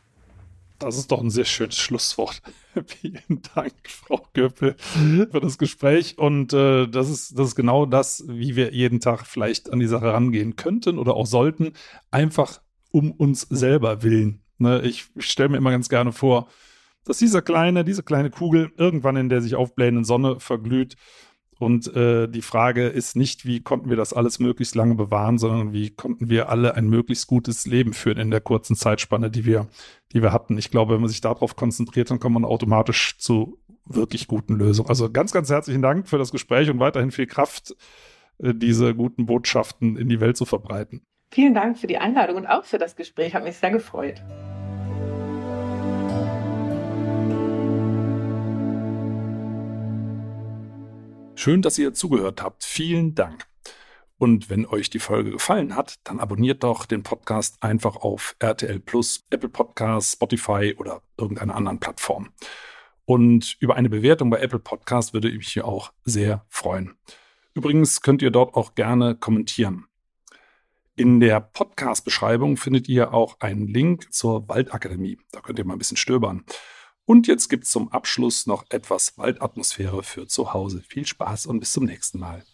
Das ist doch ein sehr schönes Schlusswort. Vielen Dank, Frau Göppel, für das Gespräch. Und äh, das ist, das ist genau das, wie wir jeden Tag vielleicht an die Sache rangehen könnten oder auch sollten, einfach um uns selber willen. Ne? Ich stelle mir immer ganz gerne vor, dass dieser kleine, diese kleine Kugel irgendwann in der sich aufblähenden Sonne verglüht. Und äh, die Frage ist nicht, wie konnten wir das alles möglichst lange bewahren, sondern wie konnten wir alle ein möglichst gutes Leben führen in der kurzen Zeitspanne, die wir, die wir hatten. Ich glaube, wenn man sich darauf konzentriert, dann kommt man automatisch zu wirklich guten Lösungen. Also ganz, ganz herzlichen Dank für das Gespräch und weiterhin viel Kraft, äh, diese guten Botschaften in die Welt zu verbreiten. Vielen Dank für die Einladung und auch für das Gespräch. Hat mich sehr gefreut. Schön, dass ihr zugehört habt. Vielen Dank. Und wenn euch die Folge gefallen hat, dann abonniert doch den Podcast einfach auf R T L Plus, Apple Podcasts, Spotify oder irgendeiner anderen Plattform. Und über eine Bewertung bei Apple Podcasts würde ich mich hier auch sehr freuen. Übrigens könnt ihr dort auch gerne kommentieren. In der Podcast-Beschreibung findet ihr auch einen Link zur Waldakademie. Da könnt ihr mal ein bisschen stöbern. Und jetzt gibt es zum Abschluss noch etwas Waldatmosphäre für zu Hause. Viel Spaß und bis zum nächsten Mal.